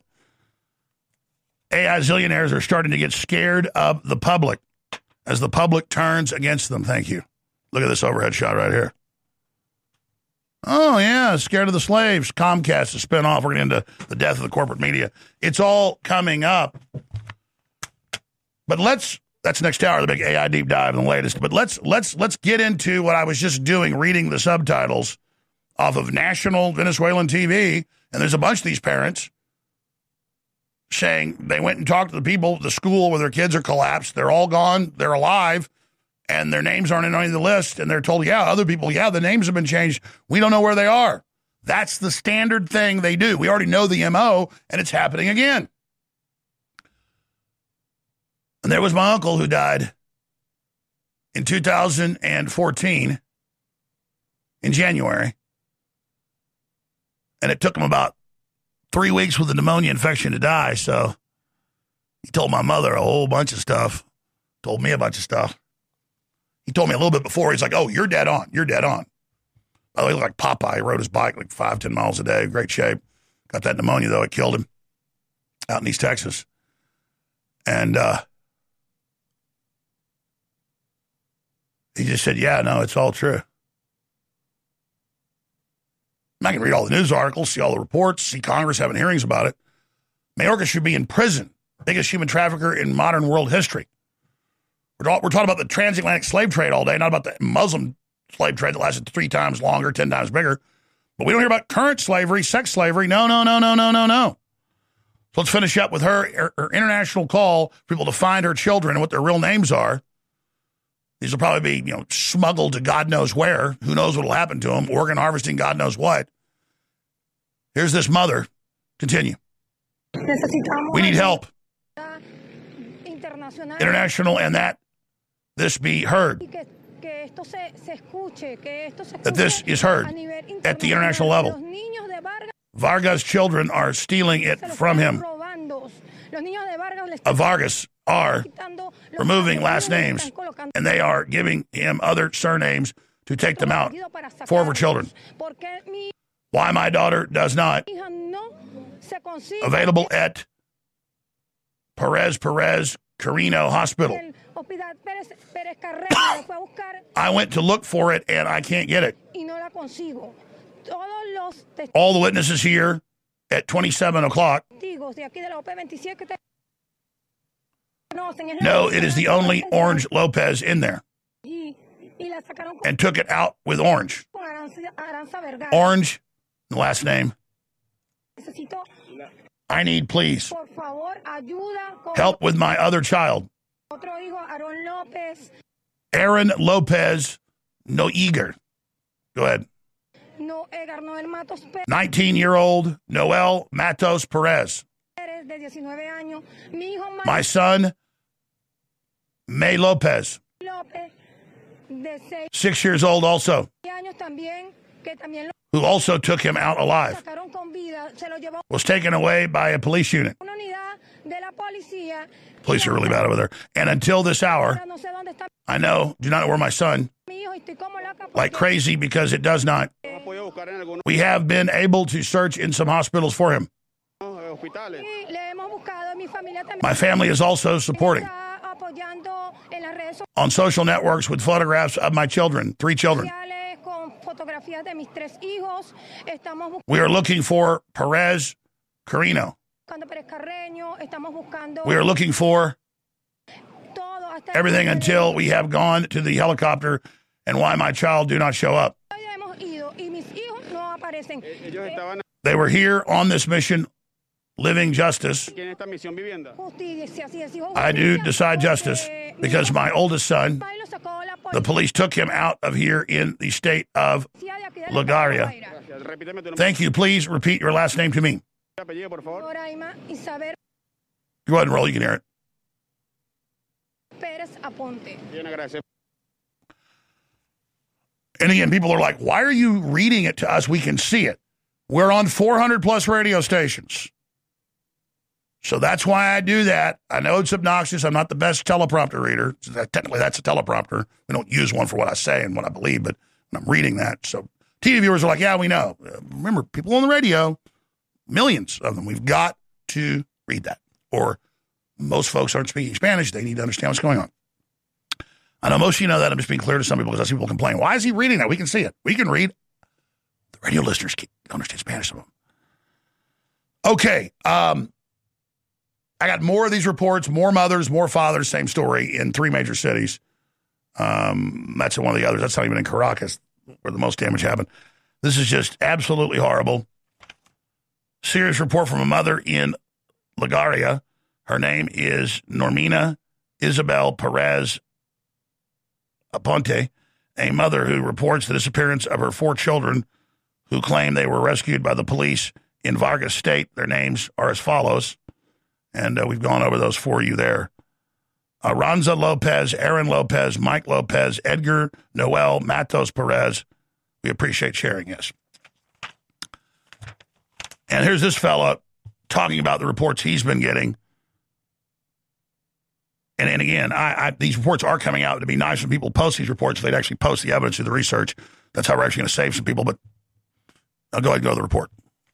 A I zillionaires are starting to get scared of the public as the public turns against them. Thank you. Look at this overhead shot right here. Oh, yeah, scared of the slaves. Comcast, a spinoff. We're getting into the death of the corporate media. It's all coming up. But let's, that's next hour, the big A I deep dive and the latest. But let's let's let's get into what I was just doing, reading the subtitles off of national Venezuelan T V. And there's a bunch of these parents saying they went and talked to the people at the school where their kids are collapsed. They're all gone. They're alive. And their names aren't in any of the list. And they're told, yeah, other people, yeah, the names have been changed. We don't know where they are. That's the standard thing they do. We already know the M O, and it's happening again. And there was my uncle who died in two thousand fourteen in January. And it took him about three weeks with a pneumonia infection to die. So he told my mother a whole bunch of stuff, told me a bunch of stuff. He told me a little bit before. He's like, oh, you're dead on. You're dead on. By the way, he looked like Popeye. He rode his bike like five, ten miles a day. Great shape. Got that pneumonia, though. It killed him out in East Texas. And uh, he just said, yeah, no, it's all true. I can read all the news articles, see all the reports, see Congress having hearings about it. Mayorkas should be in prison. Biggest human trafficker in modern world history. We're, we're talking about the transatlantic slave trade all day, not about the Muslim slave trade that lasted three times longer, ten times bigger. But we don't hear about current slavery, sex slavery. No, no, no, no, no, no, no. So let's finish up with her, her, her international call for people to find her children and what their real names are. These will probably be, you know, smuggled to God knows where. Who knows what will happen to them? Organ harvesting, God knows what. Here's this mother. Continue. We need help. International and that this be heard. That this is heard at the international level. Vargas' children are stealing it from him. Uh, Vargas are removing last names, and they are giving him other surnames to take them out. Four of her children. Why my daughter does not. Available at Perez Perez Carino Hospital. I went to look for it, and I can't get it. All the witnesses here at twenty-seven o'clock. No, it is the only Orange Lopez in there. And took it out with Orange. Orange, the last name. I need, please, help with my other child. Aaron Lopez Noeger. Go ahead. nineteen-year-old Noel Matos Perez. My son, May Lopez. Six years old also. Who also took him out alive. Was taken away by a police unit. Police are really bad over there. And until this hour, I know, do not know where my son, like crazy because it does not. We have been able to search in some hospitals for him. My family is also supporting on social networks with photographs of my children, three children. We are looking for Perez Carino. We are looking for everything until we have gone to the helicopter and why my child do not show up. They were here on this mission, living justice. I do decide justice because my oldest son, the police took him out of here in the state of Lagaria. Thank you. Please repeat your last name to me. Go ahead and roll. You can hear it. And again, people are like, why are you reading it to us? We can see it. We're on four hundred plus radio stations. So that's why I do that. I know it's obnoxious. I'm not the best teleprompter reader. Technically, that's a teleprompter. We don't use one for what I say and what I believe, but I'm reading that. So T V viewers are like, yeah, we know. Remember, people on the radio, millions of them, we've got to read that. Or most folks aren't speaking Spanish. They need to understand what's going on. I know most of you know that. I'm just being clear to some people because I see people complain. Why is he reading that? We can see it. We can read. The radio listeners don't understand Spanish, some of them. Okay. Um, I got more of these reports, more mothers, more fathers, same story in three major cities. Um, that's in one of the others. That's not even in Caracas where the most damage happened. This is just absolutely horrible. Serious report from a mother in Lagaria. Her name is Normina Isabel Perez Aponte, a mother who reports the disappearance of her four children who claim they were rescued by the police in Vargas State. Their names are as follows, and uh, we've gone over those for you there. Aranza Lopez, Aaron Lopez, Mike Lopez, Edgar Noel Matos Perez. We appreciate sharing this. And here's this fella talking about the reports he's been getting. And, and again, I, I, these reports are coming out. It'd be nice when people post these reports. They'd actually post the evidence of the research. That's how we're actually going to save some people. But I'll go ahead and go to the report.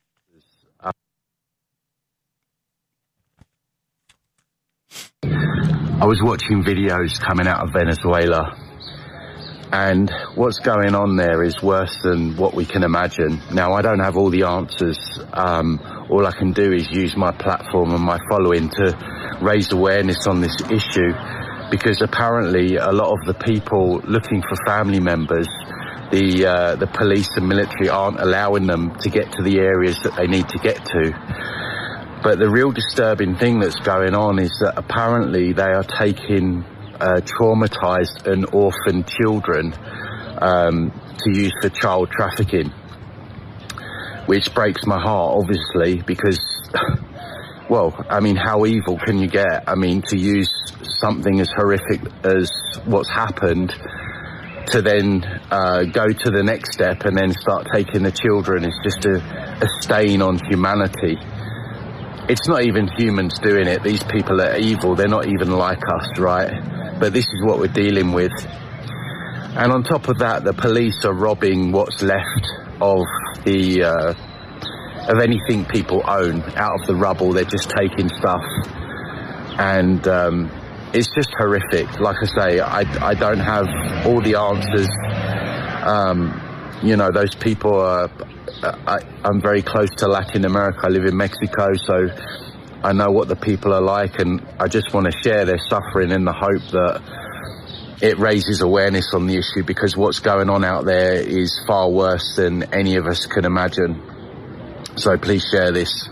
I was watching videos coming out of Venezuela, and what's going on there is worse than what we can imagine. Now, I don't have all the answers. Um, all I can do is use my platform and my following to raise awareness on this issue, because apparently a lot of the people looking for family members, the uh, the police and military aren't allowing them to get to the areas that they need to get to. But the real disturbing thing that's going on is that apparently they are taking uh, traumatized and orphaned children um, to use for child trafficking, which breaks my heart, obviously, because, well, I mean, how evil can you get? I mean, to use something as horrific as what's happened to then uh, go to the next step and then start taking the children is just a, a stain on humanity. It's not even humans doing it. These people are evil. They're not even like us, right? But this is what we're dealing with. And on top of that, the police are robbing what's left of the uh, of anything people own out of the rubble. They're just taking stuff. And um, it's just horrific. Like I say, I, I don't have all the answers. Um, you know, those people are... I, I'm very close to Latin America. I live in Mexico, so I know what the people are like, and I just want to share their suffering in the hope that it raises awareness on the issue, because what's going on out there is far worse than any of us can imagine. So please share this.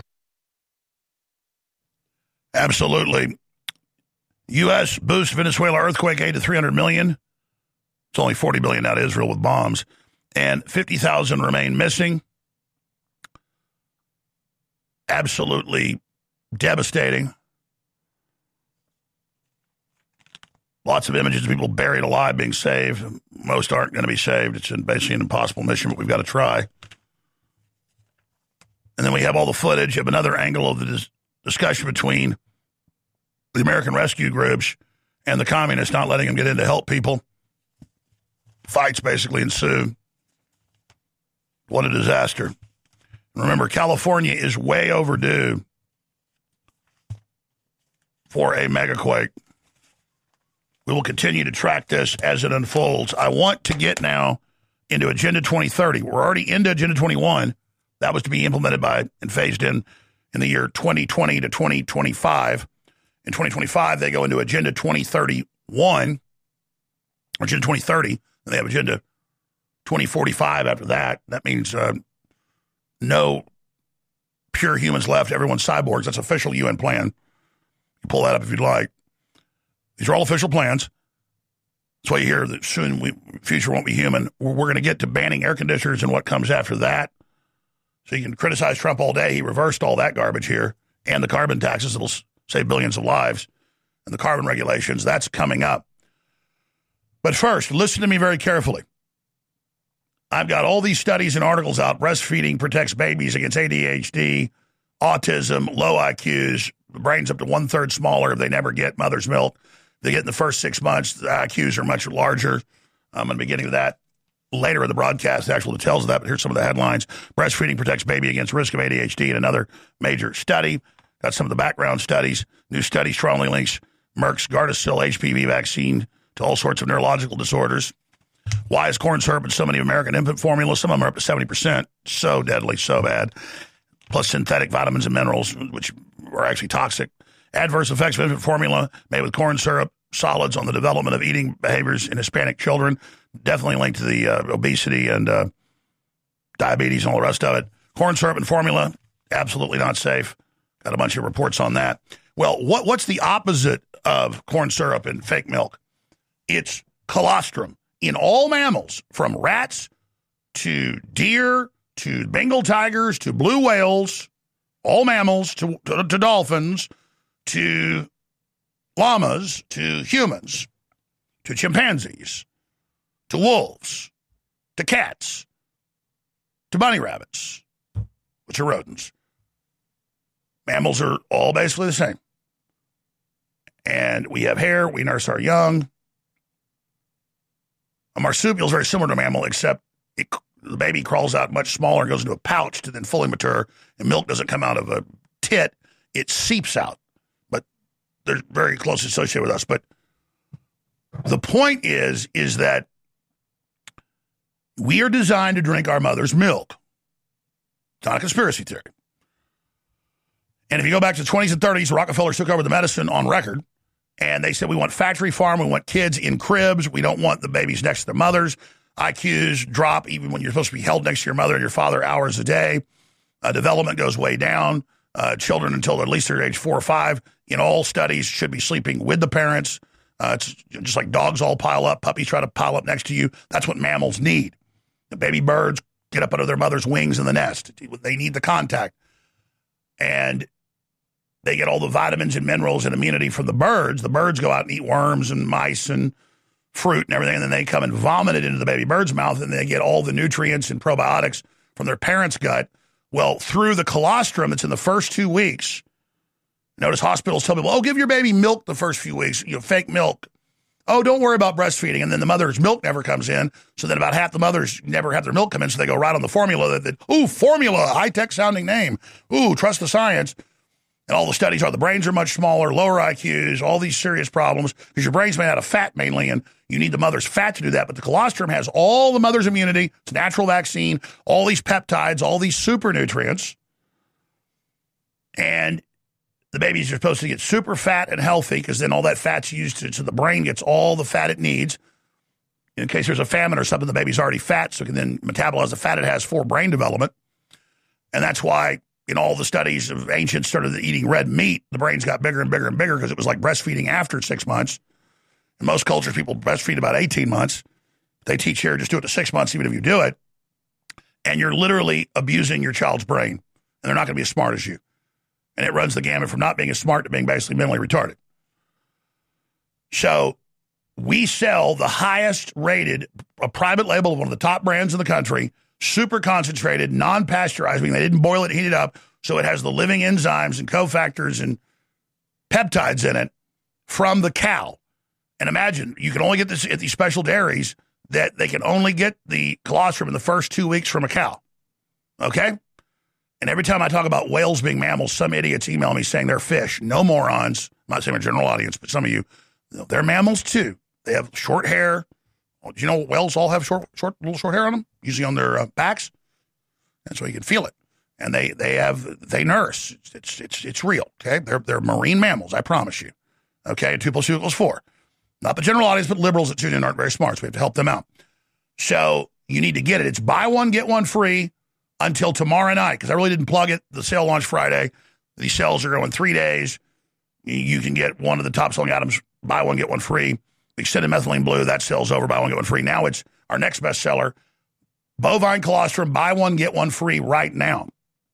Absolutely. U S boosts Venezuela earthquake aid to three hundred million dollars. It's only forty billion dollars out of Israel with bombs. And fifty thousand remain missing. Absolutely devastating. Lots of images of people buried alive being saved. Most aren't going to be saved. It's basically an impossible mission, but we've got to try. And then we have all the footage of another angle of the dis- discussion between the American rescue groups and the communists not letting them get in to help people. Fights basically ensue. What a disaster. Remember, California is way overdue for a megaquake. We will continue to track this as it unfolds. I want to get now into Agenda twenty thirty. We're already into Agenda twenty-one. That was to be implemented by and phased in in the year twenty twenty to twenty twenty-five. In twenty twenty-five, they go into Agenda twenty thirty-one, Agenda twenty thirty, and they have Agenda twenty forty-five after that. That means uh, no pure humans left, everyone's cyborgs. That's official U N plan. You pull that up if you'd like. These are all official plans. That's why you hear that soon we future won't be human. We're, we're going to get to banning air conditioners and what comes after that. So you can criticize Trump all day. He reversed all that garbage here. And the carbon taxes that'll save billions of lives. And the carbon regulations, that's coming up. But first, listen to me very carefully. I've got all these studies and articles out. Breastfeeding protects babies against A D H D, autism, low I Qs. The brain's up to one-third smaller if they never get mother's milk. They get in the first six months, the I Qs are much larger. I'm going to be getting to that later in the broadcast, the actual details of that, but here's some of the headlines. Breastfeeding protects baby against risk of A D H D in another major study. Got some of the background studies. New study strongly links Merck's Gardasil H P V vaccine to all sorts of neurological disorders. Why is corn syrup in so many American infant formulas? Some of them are up to seventy percent. So deadly, so bad. Plus synthetic vitamins and minerals, which are actually toxic. Adverse effects of infant formula made with corn syrup solids on the development of eating behaviors in Hispanic children. Definitely linked to the uh, obesity and uh, diabetes and all the rest of it. Corn syrup and formula, absolutely not safe. Got a bunch of reports on that. Well, what what's the opposite of corn syrup and fake milk? It's colostrum. In all mammals, from rats to deer to Bengal tigers to blue whales, all mammals to, to, to dolphins to llamas to humans to chimpanzees to wolves to cats to bunny rabbits, which are rodents. Mammals are all basically the same. And we have hair, we nurse our young. A marsupial is very similar to a mammal, except it, the baby crawls out much smaller and goes into a pouch to then fully mature, and milk doesn't come out of a tit, it seeps out. But they're very closely associated with us. But the point is, is that we are designed to drink our mother's milk. It's not a conspiracy theory. And if you go back to the twenties and thirties, Rockefeller took over the medicine on record. And they said, we want factory farm. We want kids in cribs. We don't want the babies next to their mothers. I Qs drop even when you're supposed to be held next to your mother and your father hours a day. Uh, development goes way down. Uh, children until at least they're age four or five, in all studies, should be sleeping with the parents. Uh, it's just like dogs all pile up. Puppies try to pile up next to you. That's what mammals need. The baby birds get up under their mother's wings in the nest. They need the contact. And they get all the vitamins and minerals and immunity from the birds. The birds go out and eat worms and mice and fruit and everything, and then they come and vomit it into the baby bird's mouth, and they get all the nutrients and probiotics from their parents' gut. Well, through the colostrum, it's in the first two weeks. Notice hospitals tell people, oh, give your baby milk the first few weeks, you know, fake milk. Oh, don't worry about breastfeeding. And then the mother's milk never comes in. So then about half the mothers never have their milk come in, so they go right on the formula. That, that ooh, formula, high-tech sounding name. Ooh, trust the science. And all the studies are the brains are much smaller, lower I Qs, all these serious problems, because your brain's made out of fat mainly, and you need the mother's fat to do that. But the colostrum has all the mother's immunity. It's a natural vaccine, all these peptides, all these super nutrients. And the babies are supposed to get super fat and healthy, because then all that fat's used to, so the brain gets all the fat it needs. In case there's a famine or something, the baby's already fat, so it can then metabolize the fat it has for brain development. And that's why in all the studies of ancients started eating red meat, the brains got bigger and bigger and bigger, because it was like breastfeeding after six months. In most cultures, people breastfeed about eighteen months. They teach here, just do it to six months, even if you do it. And you're literally abusing your child's brain. And they're not going to be as smart as you. And it runs the gamut from not being as smart to being basically mentally retarded. So we sell the highest rated, a private label of one of the top brands in the country, super concentrated, non-pasteurized, meaning they didn't boil it, heat it up, so it has the living enzymes and cofactors and peptides in it from the cow. And imagine, you can only get this at these special dairies that they can only get the colostrum in the first two weeks from a cow. Okay? And every time I talk about whales being mammals, some idiots email me saying they're fish. No morons. I'm not saying a general audience, but some of you, they're mammals too. They have short hair. Do you know whales all have short, short, little short hair on them? Usually on their uh, backs. And so you can feel it. And they, they have, they nurse. It's, it's, it's, it's real. Okay. They're, they're marine mammals. I promise you. Okay. Two plus two equals four. Not the general audience, but liberals that tune in aren't very smart. So we have to help them out. So you need to get it. It's buy one, get one free until tomorrow night, because I really didn't plug it. The sale launched Friday. These sales are going three days. You can get one of the top-selling items, buy one, get one free. Extended methylene blue, that sells over, buy one, get one free. Now it's our next bestseller, bovine colostrum, buy one, get one free right now.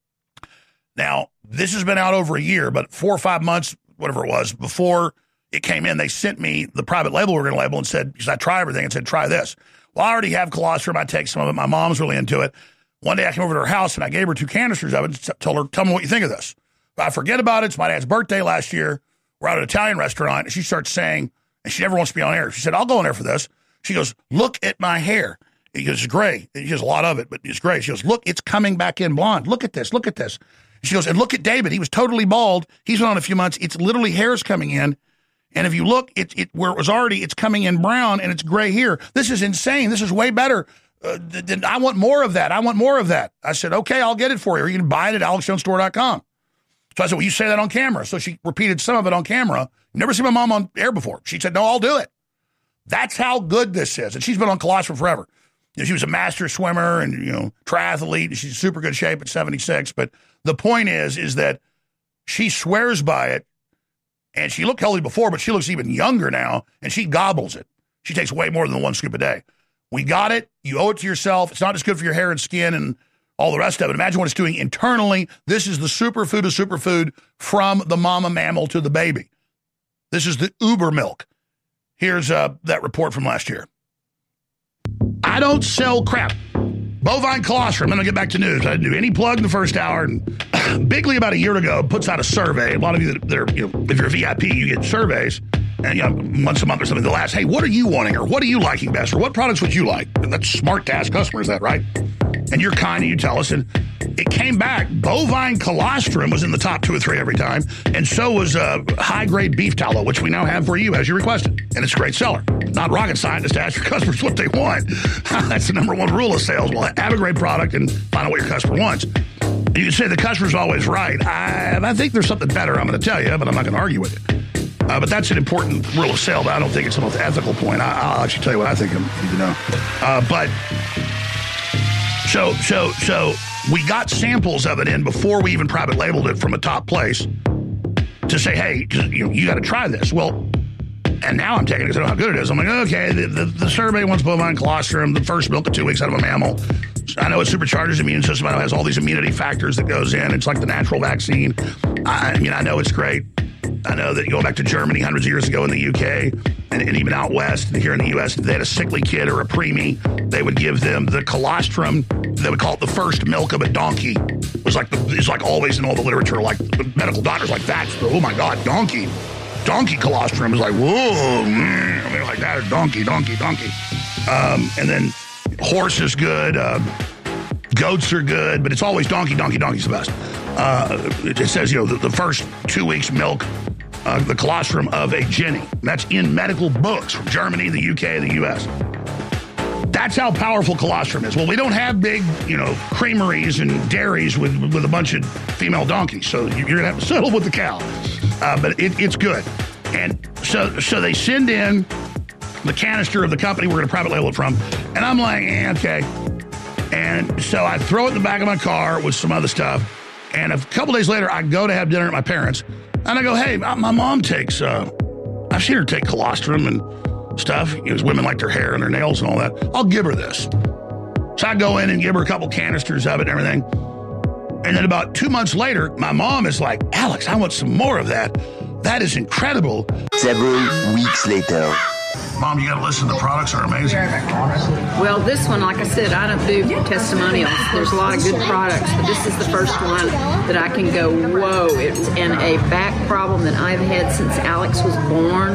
Now, this has been out over a year, but four or five months, whatever it was, before it came in, they sent me the private label we're going to label and said, because I try everything, and said, try this. Well, I already have colostrum. I take some of it. My mom's really into it. One day I came over to her house, and I gave her two canisters of it and told her, tell me what you think of this. But I forget about it. It's my dad's birthday last year. We're at an Italian restaurant, and she starts saying, and she never wants to be on air. She said, I'll go on air for this. She goes, look at my hair. He goes, it's gray. She has a lot of it, but it's gray. She goes, look, it's coming back in blonde. Look at this. Look at this. She goes, and look at David. He was totally bald. He's been on a few months. It's literally hairs coming in. And if you look, it, it where it was already, it's coming in brown, and it's gray here. This is insane. This is way better. Uh, th- th- I want more of that. I want more of that. I said, okay, I'll get it for you. Or you can buy it at alex jones store dot com. So I said, well, you say that on camera. So she repeated some of it on camera. You never seen my mom on air before. She said, no, I'll do it. That's how good this is. And she's been on colostrum forever. You know, she was a master swimmer and, you know, triathlete. And she's in super good shape at seventy-six. But the point is, is that she swears by it. And she looked healthy before, but she looks even younger now. And she gobbles it. She takes way more than one scoop a day. We got it. You owe it to yourself. It's not just good for your hair and skin and all the rest of it. Imagine what it's doing internally. This is the superfood of superfood from the mama mammal to the baby. This is the uber milk. Here's uh, that report from last year. I don't sell crap. Bovine colostrum. I'm going to get back to news. I didn't do any plug in the first hour. And Bigley, about a year ago, puts out a survey. A lot of you that are, you know, if you're a V I P, you get surveys. And, you know, once a month or something, they'll ask, hey, what are you wanting? Or what are you liking best? Or what products would you like? And that's smart to ask customers that, right? And you're kind and you tell us. And it came back. Bovine colostrum was in the top two or three every time. And so was uh, high-grade beef tallow, which we now have for you as you requested. And it's a great seller. Not rocket science to ask your customers what they want. That's the number one rule of sales. Well, have a great product and find out what your customer wants. You can say the customer's always right. I, I think there's something better I'm going to tell you, but I'm not going to argue with it. Uh, but that's an important rule of sale, but I don't think it's the most ethical point. I, I'll actually tell you what I think you need to know. Uh, but so, so, so we got samples of it in before we even private labeled it from a top place to say, hey, you, you got to try this. Well, and now I'm taking it because I know how good it is. I'm like, okay, the, the, the survey wants bovine colostrum, the first milk of two weeks out of a mammal. I know it supercharges the immune system. I know it has all these immunity factors that goes in. It's like the natural vaccine. I, I mean, I know it's great. I know that you go back to Germany hundreds of years ago in the U K and, and even out west and here in the U S, they had a sickly kid or a preemie. They would give them the colostrum. They would call it the first milk of a donkey. It was like the, it's like always in all the literature, like the medical doctors, like that's the, oh my God, donkey. Donkey colostrum is like, whoa, mm, I mean, like that, or donkey, donkey, donkey. Um, and then horse is good. Uh, goats are good, but it's always donkey, donkey, donkey's the best. Uh, it, it says, you know, the, the first two weeks milk, uh, the colostrum of a Jenny. That's in medical books from Germany, the U K, the U S. That's how powerful colostrum is. Well, we don't have big, you know, creameries and dairies with with a bunch of female donkeys, so you're going to have to settle with the cow. Uh, but it, it's good. And so so they send in the canister of the company we're going to private label it from, and I'm like, eh, okay. And so I throw it in the back of my car with some other stuff, and a couple days later, I go to have dinner at my parents', and I go, hey, my mom takes, uh, I've seen her take colostrum and stuff. You know, women like their hair and their nails and all that. I'll give her this. So I go in and give her a couple canisters of it and everything. And then about two months later, my mom is like, Alex, I want some more of that. That is incredible. Several weeks later. Mom, you got to listen. The products are amazing. Well, this one, like I said, I don't do testimonials. There's a lot of good products, but this is the first one that I can go, whoa. It's in a back problem that I've had since Alex was born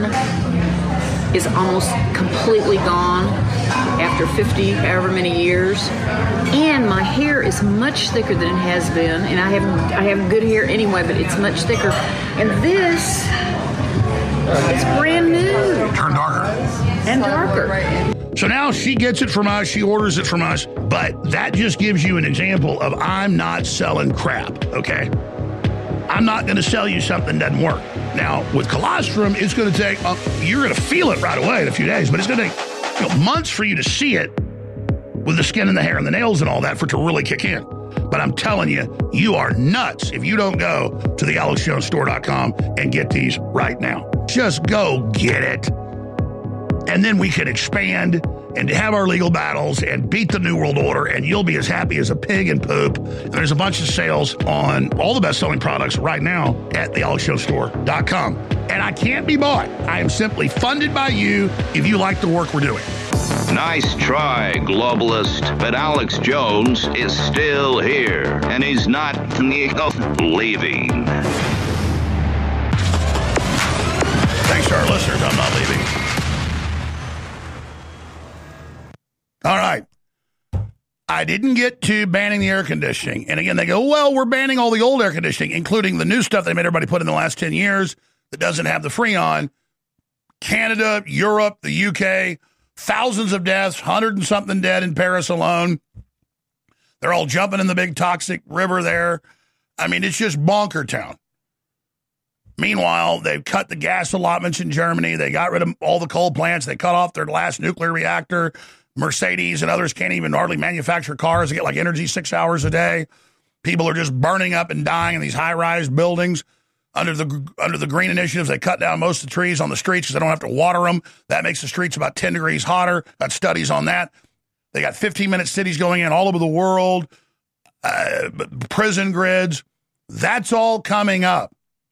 is almost completely gone after fifty, however many years. And my hair is much thicker than it has been, and I have I have good hair anyway, but it's much thicker. And this, it's brand new. Turn darker. And darker. So now she gets it from us, she orders it from us, but that just gives you an example of I'm not selling crap, okay? I'm not going to sell you something that doesn't work. Now, with colostrum, it's going to take, uh, you're going to feel it right away in a few days, but it's going to take you know, months for you to see it with the skin and the hair and the nails and all that for it to really kick in. But I'm telling you, you are nuts if you don't go to the alex jones store dot com and get these right now. Just go get it. And then we can expand and have our legal battles and beat the New World Order, and you'll be as happy as a pig in poop. And there's a bunch of sales on all the best-selling products right now at the alex jones store dot com. And I can't be bought. I am simply funded by you if you like the work we're doing. Nice try, globalist, but Alex Jones is still here, and he's not leaving. Thanks to our listeners, I'm not leaving. All right. I didn't get to banning the air conditioning. And again, they go, well, we're banning all the old air conditioning, including the new stuff they made everybody put in the last ten years that doesn't have the Freon. Canada, Europe, the U K, thousands of deaths, hundred and something dead in Paris alone. They're all jumping in the big toxic river there. I mean, it's just bonker town. Meanwhile, they've cut the gas allotments in Germany. They got rid of all the coal plants. They cut off their last nuclear reactor. Mercedes and others can't even hardly manufacture cars. They get like energy six hours a day. People are just burning up and dying in these high-rise buildings. Under the under the green initiatives, they cut down most of the trees on the streets because they don't have to water them. That makes the streets about ten degrees hotter. Got studies on that. They got fifteen-minute cities going in all over the world, uh, prison grids. That's all coming up.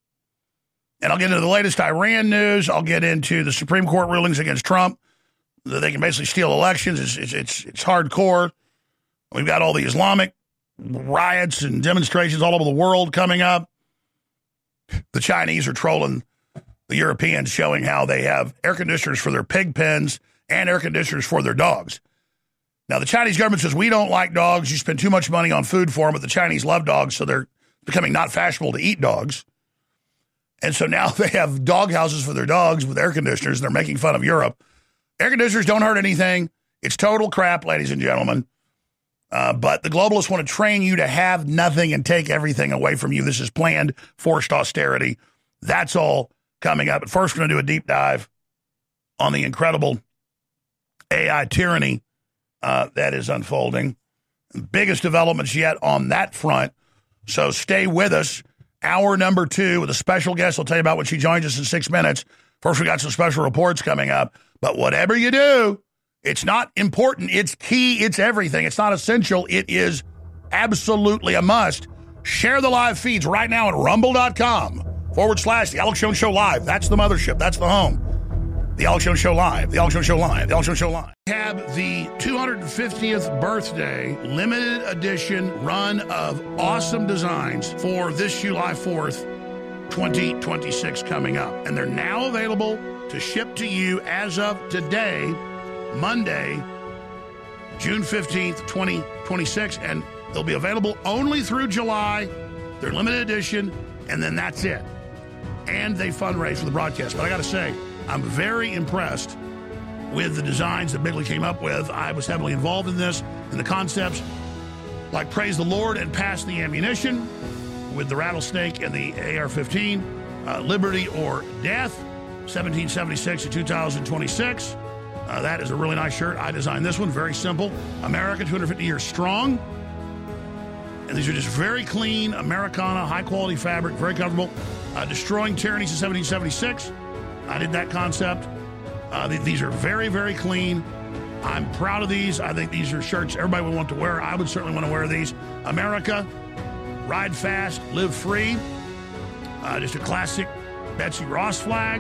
And I'll get into the latest Iran news. I'll get into the Supreme Court rulings against Trump. They can basically steal elections. It's, it's, it's, it's hardcore. We've got all the Islamic riots and demonstrations all over the world coming up. The Chinese are trolling the Europeans, showing how they have air conditioners for their pig pens and air conditioners for their dogs. Now, the Chinese government says, we don't like dogs. You spend too much money on food for them, but the Chinese love dogs, so they're becoming not fashionable to eat dogs. And so now they have dog houses for their dogs with air conditioners, and they're making fun of Europe. Air conditioners don't hurt anything. It's total crap, ladies and gentlemen. Uh, but the globalists want to train you to have nothing and take everything away from you. This is planned, forced austerity. That's all coming up. But first, we're going to do a deep dive on the incredible A I tyranny uh, that is unfolding. Biggest developments yet on that front. So stay with us. Hour number two with a special guest. I'll tell you about when she joins us in six minutes. First, we got some special reports coming up. But whatever you do, it's not important. It's key. It's everything. It's not essential. It is absolutely a must. Share the live feeds right now at rumble.com forward slash The Alex Jones Show Live. That's the mothership. That's the home. The Alex Jones Show Live. The Alex Jones Show Live. The Alex Jones Show Live. We have the two hundred fiftieth birthday limited edition run of awesome designs for this July fourth, twenty twenty-six coming up. And they're now available to ship to you as of today, Monday, June fifteenth, twenty twenty-six. And they'll be available only through July. They're limited edition, and then that's it. And they fundraise for the broadcast. But I got to say, I'm very impressed with the designs that Bigley came up with. I was heavily involved in this, and the concepts like Praise the Lord and Pass the Ammunition with the Rattlesnake and the A R fifteen, uh, Liberty or Death, seventeen seventy-six to two thousand twenty-six. Uh, that is a really nice shirt. I designed this one. Very simple. America, two hundred fifty years strong. And these are just very clean, Americana, high-quality fabric, very comfortable. Uh, Destroying Tyranny since seventeen seventy-six. I did that concept. Uh, th- these are very, very clean. I'm proud of these. I think these are shirts everybody would want to wear. I would certainly want to wear these. America, ride fast, live free. Uh, just a classic Betsy Ross flag.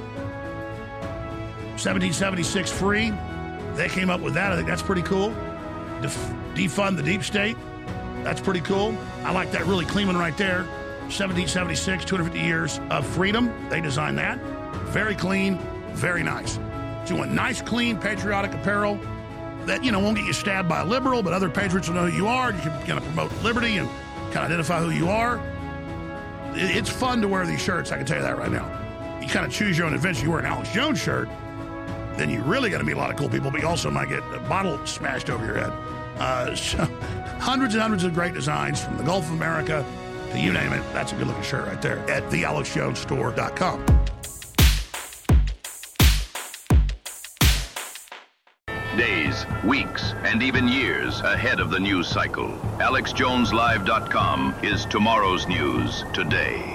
seventeen seventy-six free. They came up with that. I think that's pretty cool. Def- defund the deep state. That's pretty cool. I like that really clean one right there. seventeen seventy-six, two hundred fifty years of freedom. They designed that. Very clean, very nice. So you want nice, clean, patriotic apparel that, you know, won't get you stabbed by a liberal, but other patriots will know who you are. You can kind of promote liberty and kind of identify who you are. It's fun to wear these shirts, I can tell you that right now. You kind of choose your own adventure. You wear an Alex Jones shirt, then you really got to meet a lot of cool people, but you also might get a bottle smashed over your head. Uh, so hundreds and hundreds of great designs from the Gulf of America to you name it. That's a good-looking shirt right there at the alex jones store dot com. days, weeks, and even years ahead of the news cycle. Alex Jones Live dot com is tomorrow's news today.